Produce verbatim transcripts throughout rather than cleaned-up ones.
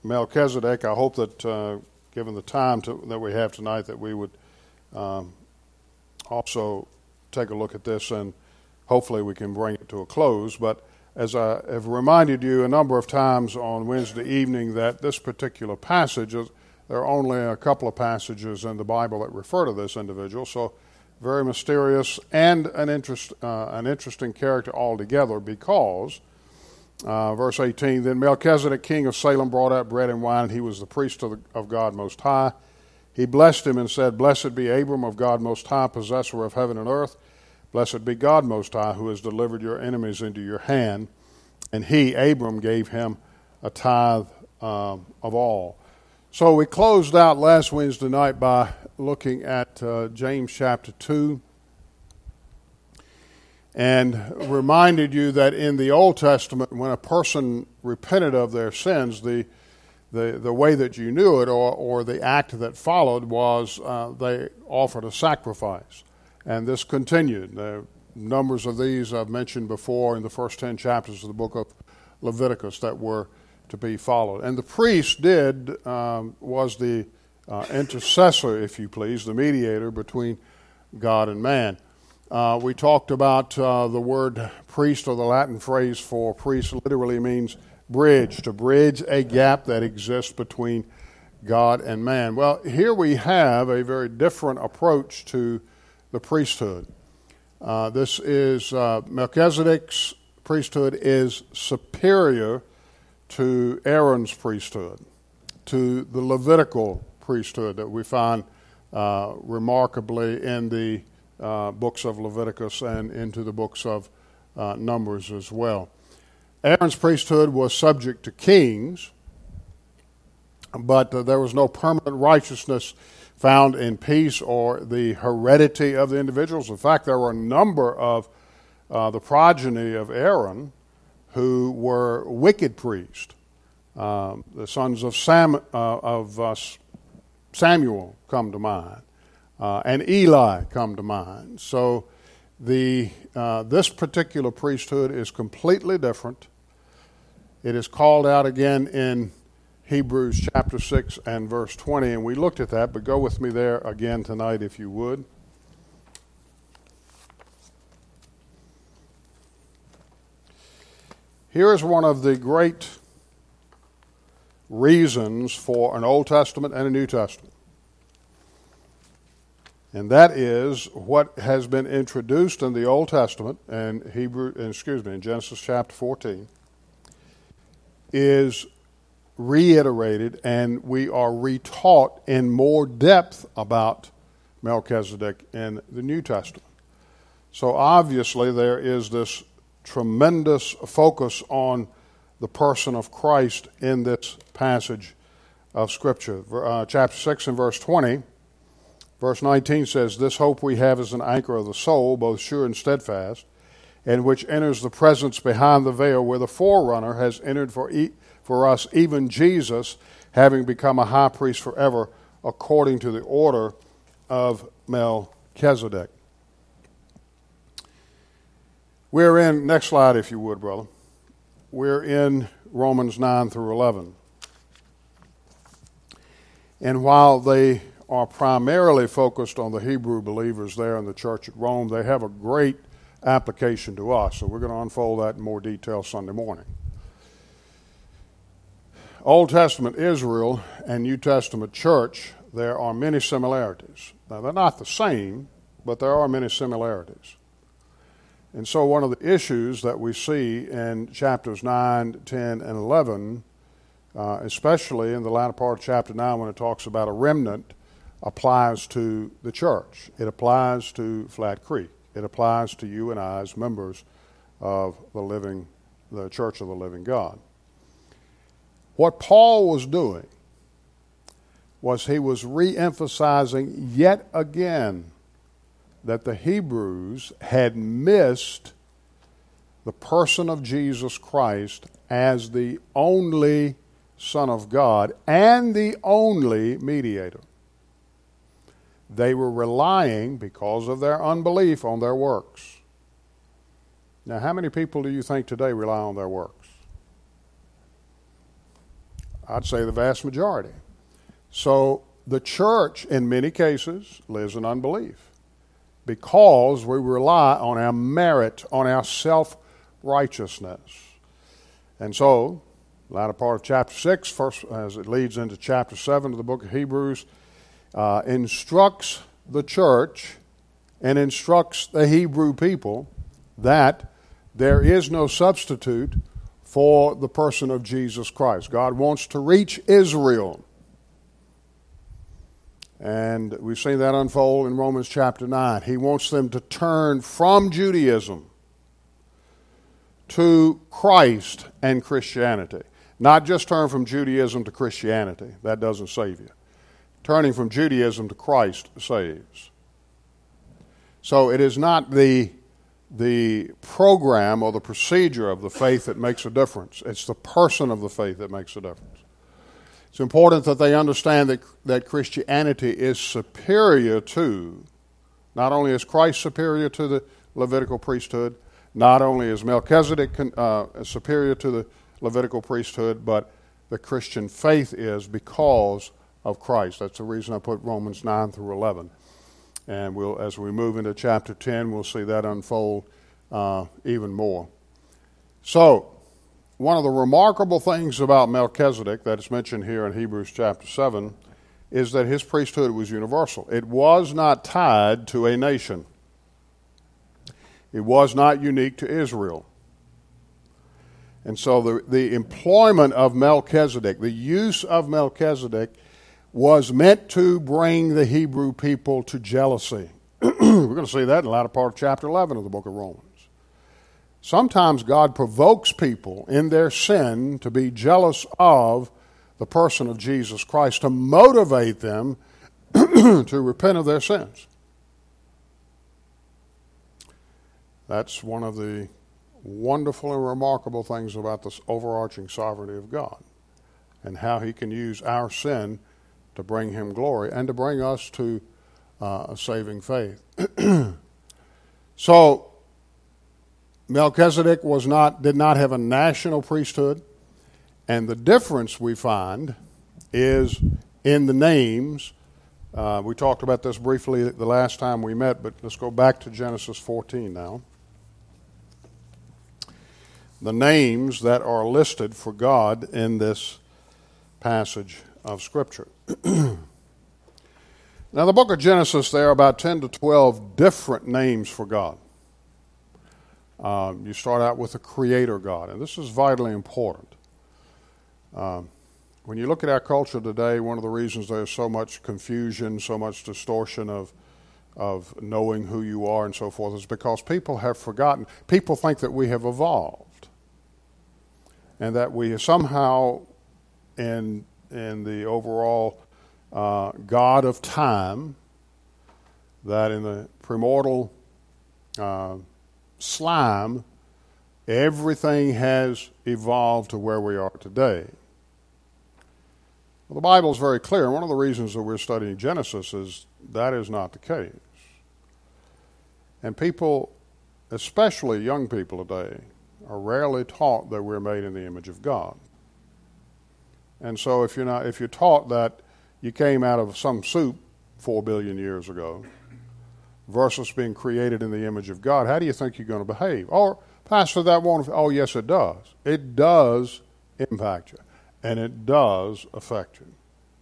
Melchizedek, I hope that uh, given the time to, that we have tonight, that we would um, also take a look at this, and hopefully we can bring it to a close. But as I have reminded you a number of times on Wednesday evening, that this particular passage, there are only a couple of passages in the Bible that refer to this individual, so very mysterious and an interest, uh, an interesting character altogether, because uh, verse eighteen, then Melchizedek, king of Salem, brought out bread and wine, and he was the priest of, the, of God Most High. He blessed him and said, Blessed be Abram of God Most High, possessor of heaven and earth. Blessed be God Most High, who has delivered your enemies into your hand. And he, Abram, gave him a tithe um, of all. So we closed out last Wednesday night by looking at uh, James chapter two, and reminded you that in the Old Testament, when a person repented of their sins, the the, the way that you knew it, or, or the act that followed, was uh, they offered a sacrifice. And this continued. The numbers of these I've mentioned before in the first ten chapters of the book of Leviticus that were to be followed. And the priest did, um, was the uh, intercessor, if you please, the mediator between God and man. Uh, we talked about uh, the word priest, or the Latin phrase for priest literally means bridge, to bridge a gap that exists between God and man. Well, here we have a very different approach to the priesthood. Uh, this is, uh, Melchizedek's priesthood is superior to Aaron's priesthood, to the Levitical priesthood that we find uh, remarkably in the uh, books of Leviticus and into the books of uh, Numbers as well. Aaron's priesthood was subject to kings, but uh, there was no permanent righteousness found in peace or the heredity of the individuals. In fact, there were a number of uh, the progeny of Aaron who were wicked priests. Um, the sons of Sam, uh, of uh, Samuel come to mind, uh, and Eli come to mind. So the uh, this particular priesthood is completely different. It is called out again in Hebrews chapter six and verse twenty, and we looked at that, but go with me there again tonight if you would. Here is one of the great reasons for an Old Testament and a New Testament. And that is what has been introduced in the Old Testament and Hebrew, excuse me, in Genesis chapter fourteen, is reiterated, and we are retaught in more depth about Melchizedek in the New Testament. So obviously there is this tremendous focus on the person of Christ in this passage of Scripture. Uh, chapter six and verse twenty, verse nineteen says, This hope we have is an anchor of the soul, both sure and steadfast, and which enters the presence behind the veil, where the forerunner has entered for e- for us, even Jesus, having become a high priest forever, according to the order of Melchizedek. We're in, next slide if you would, brother. We're in Romans nine through eleven. And while they are primarily focused on the Hebrew believers there in the church at Rome, they have a great application to us. So we're going to unfold that in more detail Sunday morning. Old Testament Israel and New Testament church, there are many similarities. Now, they're not the same, but there are many similarities. And so one of the issues that we see in chapters nine, ten, and eleven, uh, especially in the latter part of chapter nine when it talks about a remnant, applies to the church. It applies to Flat Creek. It applies to you and I as members of the living, the Church of the Living God. What Paul was doing was he was re-emphasizing yet again that the Hebrews had missed the person of Jesus Christ as the only Son of God and the only mediator. They were relying, because of their unbelief, on their works. Now, how many people do you think today rely on their works? I'd say the vast majority. So the church, in many cases, lives in unbelief because we rely on our merit, on our self-righteousness. And so, the latter part of chapter six, first, as it leads into chapter seven of the book of Hebrews, uh, instructs the church and instructs the Hebrew people that there is no substitute for the person of Jesus Christ. God wants to reach Israel. And we've seen that unfold in Romans chapter nine. He wants them to turn from Judaism to Christ and Christianity. Not just turn from Judaism to Christianity. That doesn't save you. Turning from Judaism to Christ saves. So it is not the, the program or the procedure of the faith that makes a difference. It's the person of the faith that makes a difference. It's important that they understand that, that Christianity is superior to, not only is Christ superior to the Levitical priesthood, not only is Melchizedek uh, superior to the Levitical priesthood, but the Christian faith is because of Christ. That's the reason I put Romans nine through eleven. And we'll, as we move into chapter ten, we'll see that unfold uh, even more. So, one of the remarkable things about Melchizedek that is mentioned here in Hebrews chapter seven is that his priesthood was universal. It was not tied to a nation. It was not unique to Israel. And so the, the employment of Melchizedek, the use of Melchizedek, was meant to bring the Hebrew people to jealousy. We're going to see that in the latter part of chapter eleven of the book of Romans. Sometimes God provokes people in their sin to be jealous of the person of Jesus Christ, to motivate them to repent of their sins. That's one of the wonderful and remarkable things about this overarching sovereignty of God and how he can use our sin to bring him glory and to bring us to uh, a saving faith. So, Melchizedek was not, did not have a national priesthood, and the difference we find is in the names. Uh, we talked about this briefly the last time we met, but let's go back to Genesis fourteen now. The names that are listed for God in this passage of Scripture. Now, the book of Genesis, there are about ten to twelve different names for God. Um, you start out with the Creator God, and this is vitally important. Um, when you look at our culture today, one of the reasons there's so much confusion, so much distortion of of knowing who you are and so forth is because people have forgotten. People think that we have evolved, and that we somehow, in in the overall uh, God of time, that in the primordial uh, slime, everything has evolved to where we are today. Well, the Bible is very clear, and one of the reasons that we're studying Genesis is that is not the case. And people, especially young people today, are rarely taught that we're made in the image of God. And so if you're not, if you're taught that you came out of some soup four billion years ago versus being created in the image of God, how do you think you're going to behave? Or, Pastor, that won't, oh yes it does. It does impact you. And it does affect you.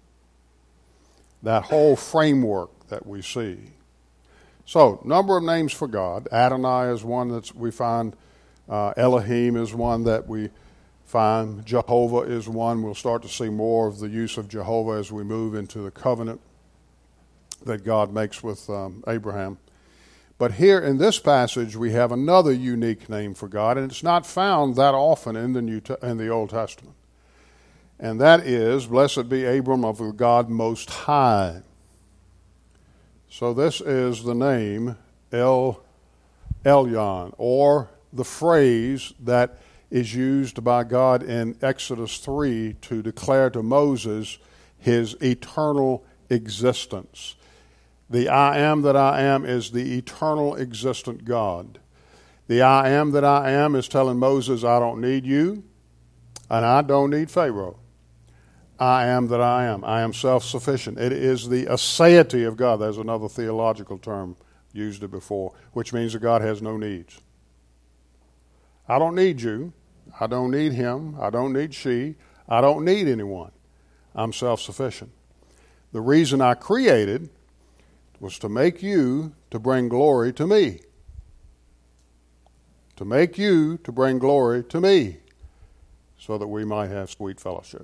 That whole framework that we see. So, number of names for God. Adonai is one that we find. Uh, Elohim is one that we find. Jehovah is one. We'll start to see more of the use of Jehovah as we move into the covenant that God makes with um, Abraham. But here in this passage, we have another unique name for God, and it's not found that often in the New in the Old Testament. And that is, blessed be Abram of the God Most High. So this is the name El Elyon, or the phrase that is used by God in Exodus three to declare to Moses his eternal existence. The I am that I am is the eternal existent God. The I am that I am is telling Moses, I don't need you, and I don't need Pharaoh. I am that I am. I am self-sufficient. It is the aseity of God. There's another theological term, used it before, which means that God has no needs. I don't need you. I don't need him. I don't need she. I don't need anyone. I'm self-sufficient. The reason I created was to make you to bring glory to me. To make you to bring glory to me so that we might have sweet fellowship.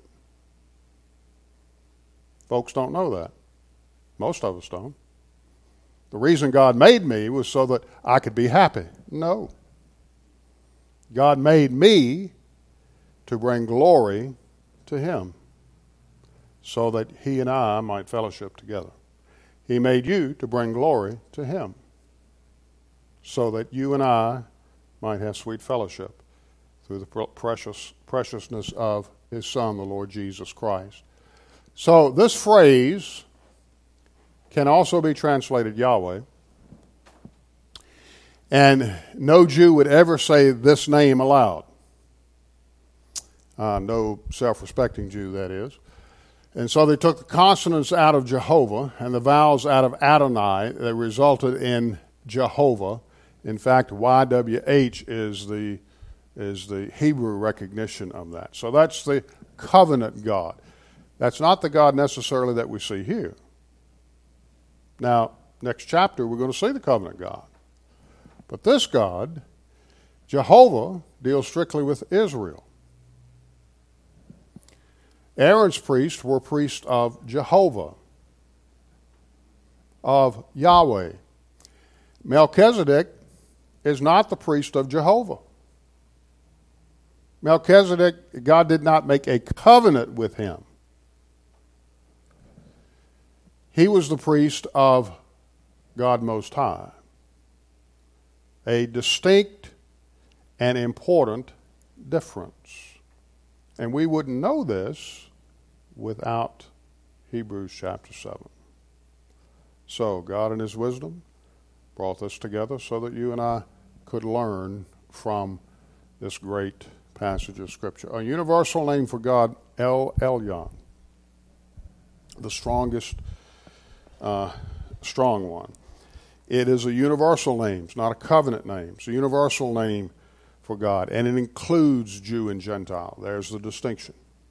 Folks don't know that. Most of us don't. The reason God made me was so that I could be happy. No. God made me to bring glory to him so that he and I might fellowship together. He made you to bring glory to him so that you and I might have sweet fellowship through the precious preciousness of his Son, the Lord Jesus Christ. So this phrase can also be translated Yahweh. And no Jew would ever say this name aloud. Uh, no self-respecting Jew, that is. And so they took the consonants out of Jehovah and the vowels out of Adonai that resulted in Jehovah. In fact, Y W H is the, is the Hebrew recognition of that. So that's the covenant God. That's not the God necessarily that we see here. Now, next chapter, we're going to see the covenant God. But this God, Jehovah, deals strictly with Israel. Aaron's priests were priests of Jehovah, of Yahweh. Melchizedek is not the priest of Jehovah. Melchizedek, God did not make a covenant with him. He was the priest of God Most High. A distinct and important difference. And we wouldn't know this without Hebrews chapter seven. So God in his wisdom brought this together so that you and I could learn from this great passage of Scripture. A universal name for God, El Elyon, the strongest, uh, strong one. It is a universal name. It's not a covenant name. It's a universal name for God, and it includes Jew and Gentile. There's the distinction.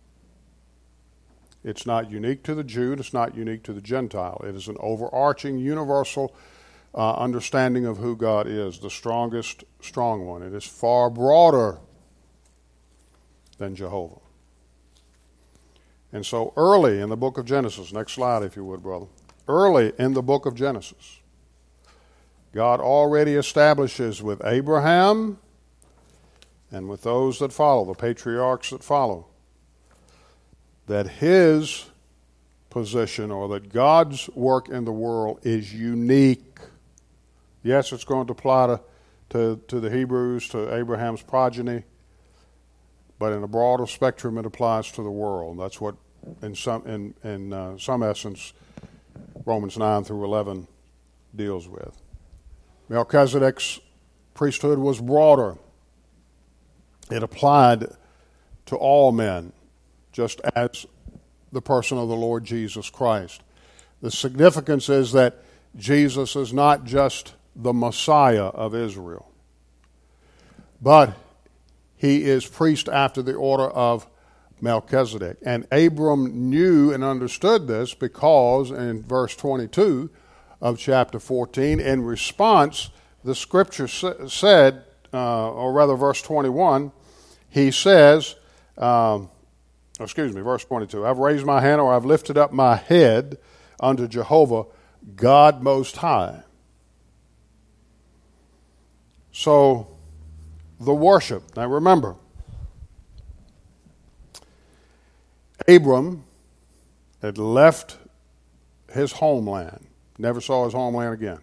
It's not unique to the Jew, and it's not unique to the Gentile. It is an overarching, universal uh, understanding of who God is, the strongest, strong one. It is far broader than Jehovah. And so early in the book of Genesis, next slide if you would, brother. Early in the book of Genesis, God already establishes with Abraham and with those that follow, the patriarchs that follow, that his position or that God's work in the world is unique. Yes, it's going to apply to, to, to the Hebrews, to Abraham's progeny, but in a broader spectrum it applies to the world. That's what, in some, in, in uh, some essence, Romans nine through eleven deals with. Melchizedek's priesthood was broader. It applied to all men, just as the person of the Lord Jesus Christ. The significance is that Jesus is not just the Messiah of Israel, but he is priest after the order of Melchizedek. And Abram knew and understood this because in verse twenty-two of chapter fourteen, in response, the scripture sa- said, uh, or rather verse twenty-one, he says, um, excuse me, verse twenty-two, I've raised my hand or I've lifted up my head unto Jehovah, God Most High. So, the worship. Now remember, Abram had left his homeland, never saw his homeland again,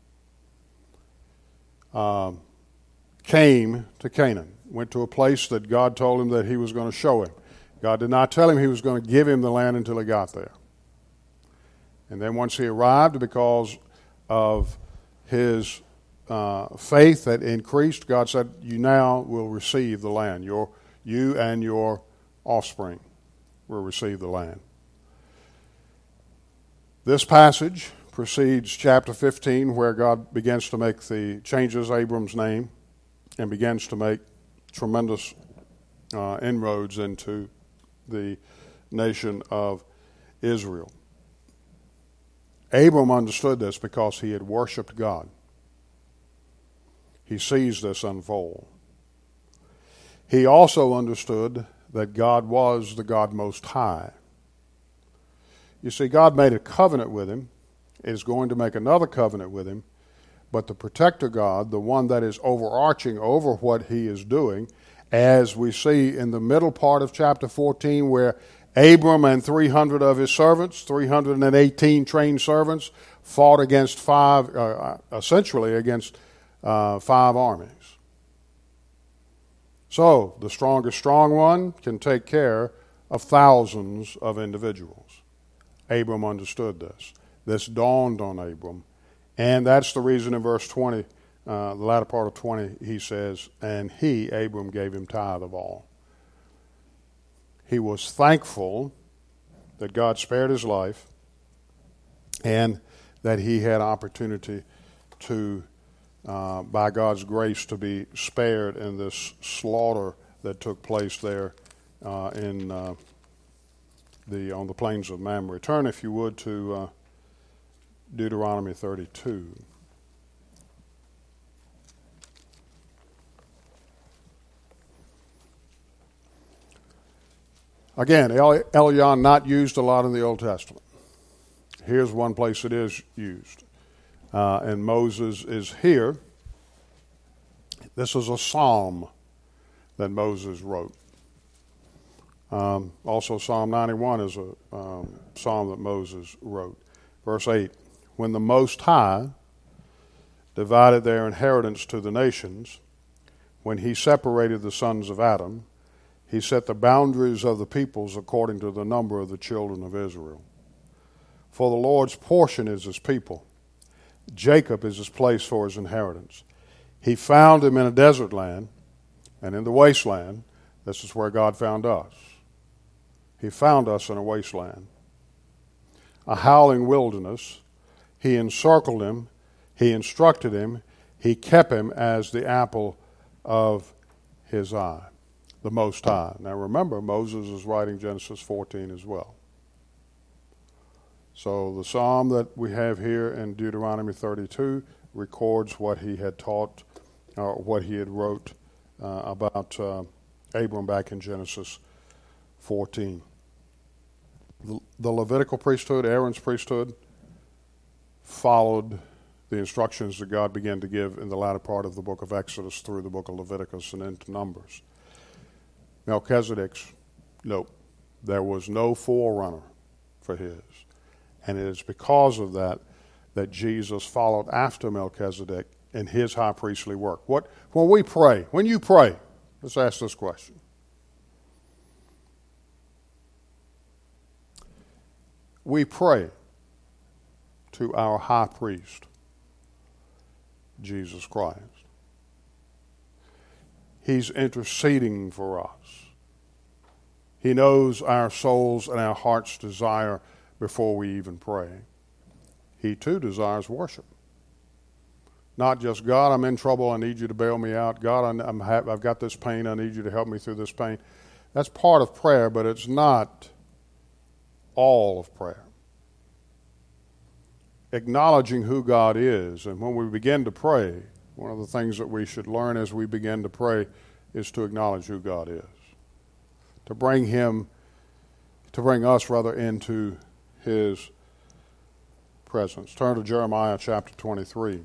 um, came to Canaan, went to a place that God told him that he was going to show him. God did not tell him he was going to give him the land until he got there. And then once he arrived, because of his uh, faith that increased, God said, you now will receive the land, your, you and your offspring. will receive the land. This passage precedes chapter fifteen, where God begins to make the changes Abram's name and begins to make tremendous uh, inroads into the nation of Israel. Abram understood this because he had worshiped God. He sees this unfold. He also understood that God was the God Most High. You see, God made a covenant with him, is going to make another covenant with him, but the protector God, the one that is overarching over what he is doing, as we see in the middle part of chapter fourteen, where Abram and three hundred of his servants, three hundred eighteen trained servants, fought against five, uh, essentially against uh, five armies. So, the strongest strong one can take care of thousands of individuals. Abram understood this. This dawned on Abram. And that's the reason in verse twenty, uh, the latter part of twenty, he says, and he, Abram, gave him tithe of all. He was thankful that God spared his life and that he had opportunity to, uh, by God's grace, to be spared in this slaughter that took place there uh, in uh, the on the plains of Mamre. Turn, if you would, to uh, Deuteronomy thirty-two. Again, El- Elyon not used a lot in the Old Testament. Here's one place it is used. Uh, and Moses is here. This is a psalm that Moses wrote. Um, also, Psalm ninety-one is a um, psalm that Moses wrote. Verse eight, when the Most High divided their inheritance to the nations, when he separated the sons of Adam, he set the boundaries of the peoples according to the number of the children of Israel. For the Lord's portion is his people. Jacob is his place for his inheritance. He found him in a desert land, and in the wasteland. This is where God found us. He found us in a wasteland, a howling wilderness. He encircled him. He instructed him. He kept him as the apple of his eye, the Most High. Now remember, Moses is writing Genesis fourteen as well. So the psalm that we have here in Deuteronomy thirty-two records what he had taught, or what he had wrote uh, about uh, Abram back in Genesis fourteen. The, the Levitical priesthood, Aaron's priesthood, followed the instructions that God began to give in the latter part of the book of Exodus through the book of Leviticus and into Numbers. Melchizedek's, nope, there was no forerunner for his. And it is because of that that Jesus followed after Melchizedek in his high priestly work. What, when we pray, when you pray, let's ask this question. We pray to our high priest, Jesus Christ. He's interceding for us. He knows our souls and our heart's desire before we even pray. He too desires worship. Not just, God, I'm in trouble, I need you to bail me out. God, I'm, I'm ha- I've got this pain, I need you to help me through this pain. That's part of prayer, but it's not all of prayer. Acknowledging who God is, and when we begin to pray, one of the things that we should learn as we begin to pray is to acknowledge who God is. To bring him, to bring us rather into his presence. Turn to Jeremiah chapter twenty-three.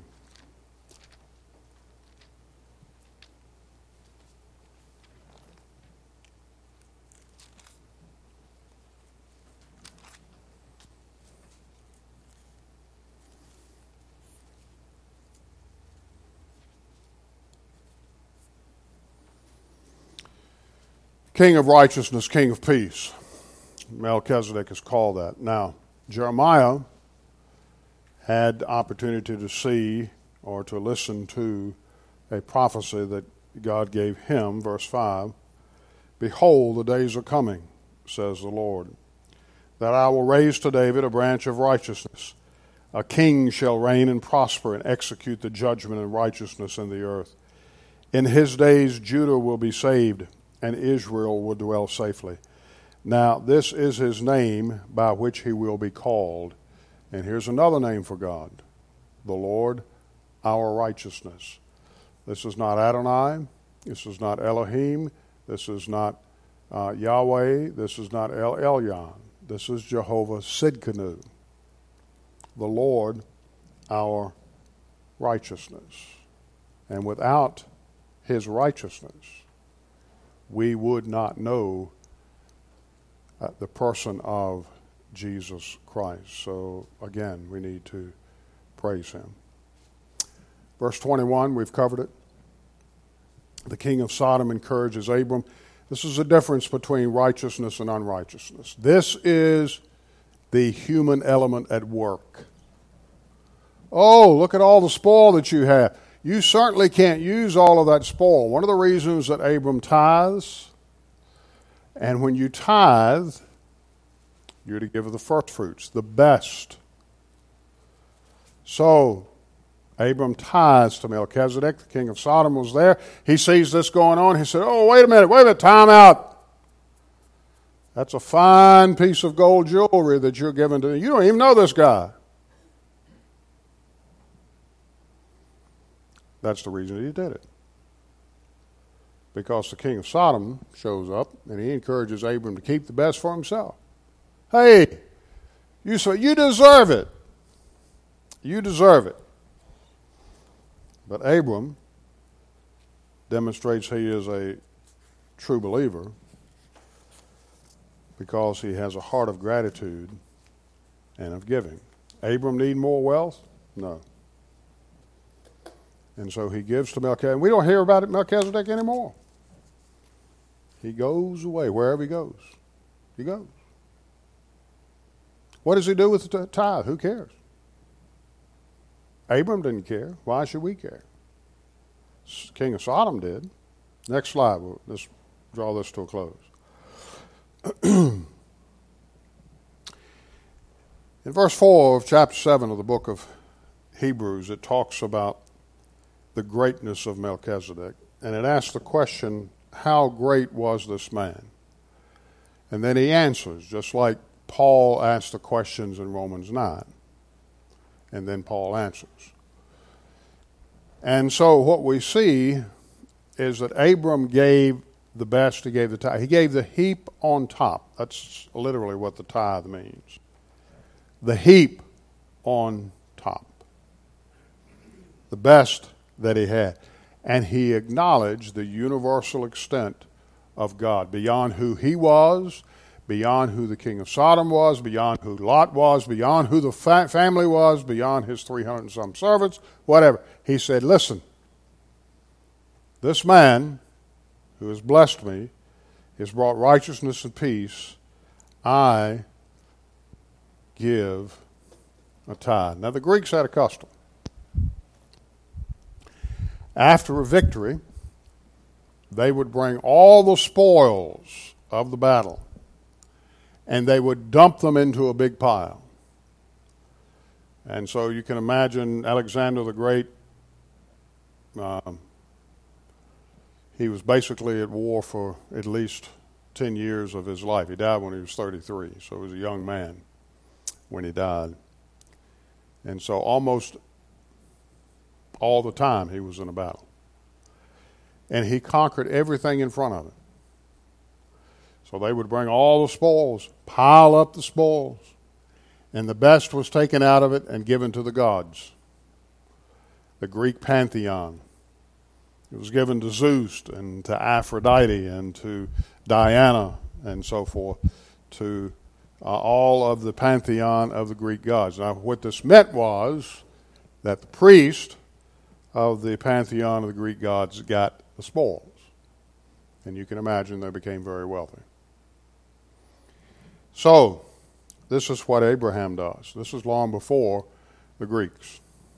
King of righteousness, King of peace. Melchizedek is called that. Now, Jeremiah had the opportunity to see or to listen to a prophecy that God gave him, verse five. Behold, the days are coming, says the Lord, that I will raise to David a branch of righteousness. A king shall reign and prosper and execute the judgment and righteousness in the earth. In his days Judah will be saved, and Israel will dwell safely. Now this is his name by which he will be called. And here's another name for God, the Lord our righteousness. This is not Adonai. This is not Elohim. This is not uh, Yahweh. This is not El Elyon. This is Jehovah Sidkenu, the Lord our righteousness. And without his righteousness, we would not know uh, the person of Jesus Christ. So again, we need to praise him. Verse twenty-one, we've covered it. The king of Sodom encourages Abram. This is the difference between righteousness and unrighteousness. This is the human element at work. Oh, look at all the spoil that you have. You certainly can't use all of that spoil. One of the reasons that Abram tithes, and when you tithe, you're to give of the first fruits, the best. So, Abram tithes to Melchizedek. The king of Sodom was there. He sees this going on. He said, oh, wait a minute, wait a minute, time out. That's a fine piece of gold jewelry that you're giving to. You don't even know this guy. That's the reason he did it. Because the king of Sodom shows up and he encourages Abram to keep the best for himself. Hey, you say you deserve it. You deserve it. But Abram demonstrates he is a true believer because he has a heart of gratitude and of giving. Abram need more wealth? No. And so he gives to Melchizedek. And we don't hear about it Melchizedek anymore. He goes away wherever he goes. He goes. What does he do with the tithe? Who cares? Abram didn't care. Why should we care? King of Sodom did. Next slide. Let's draw this to a close. In verse four of chapter seven of the book of Hebrews, it talks about the greatness of Melchizedek. And it asks the question, how great was this man? And then he answers, just like Paul asked the questions in Romans nine. And then Paul answers. And so what we see is that Abram gave the best. He gave the tithe. He gave the heap on top. That's literally what the tithe means. The heap on top. The best that he had. And he acknowledged the universal extent of God, beyond who he was, beyond who the king of Sodom was, beyond who Lot was, beyond who the fa- family was, beyond his three hundred and some servants, whatever. He said, listen, this man who has blessed me has brought righteousness and peace. I give a tithe. Now the Greeks had a custom. After a victory, they would bring all the spoils of the battle and they would dump them into a big pile. And so you can imagine Alexander the Great, um, he was basically at war for at least ten years of his life. He died when he was thirty-three, so he was a young man when he died. And so almost all the time he was in a battle. And he conquered everything in front of him. So they would bring all the spoils, pile up the spoils, and the best was taken out of it and given to the gods. The Greek pantheon. It was given to Zeus and to Aphrodite and to Diana and so forth, to uh, all of the pantheon of the Greek gods. Now, what this meant was that the priest of the pantheon of the Greek gods got the spoils. And you can imagine they became very wealthy. So, this is what Abraham does. This is long before the Greeks.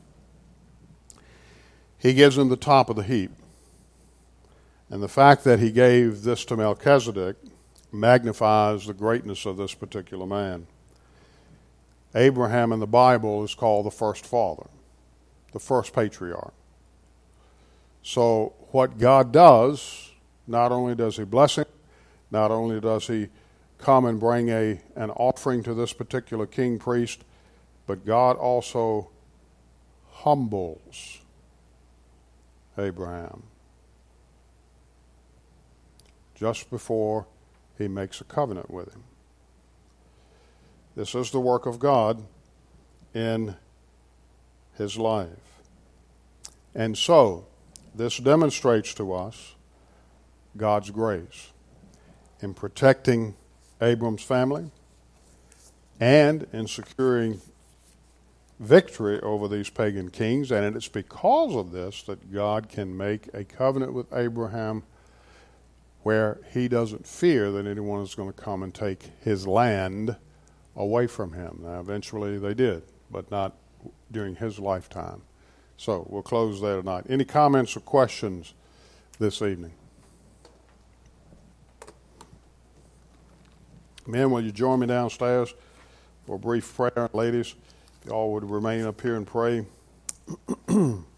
He gives them the top of the heap. And the fact that he gave this to Melchizedek magnifies the greatness of this particular man. Abraham in the Bible is called the first father, the first patriarch. So what God does, not only does he bless him, not only does he come and bring a, an offering to this particular king priest, but God also humbles Abraham just before he makes a covenant with him. This is the work of God in his life. And so, this demonstrates to us God's grace in protecting Abram's family and in securing victory over these pagan kings. And it's because of this that God can make a covenant with Abraham where he doesn't fear that anyone is going to come and take his land away from him. Now, eventually they did, but not during his lifetime. So we'll close there tonight. Any comments or questions this evening? Men, will you join me downstairs for a brief prayer? Ladies, if you all would remain up here and pray.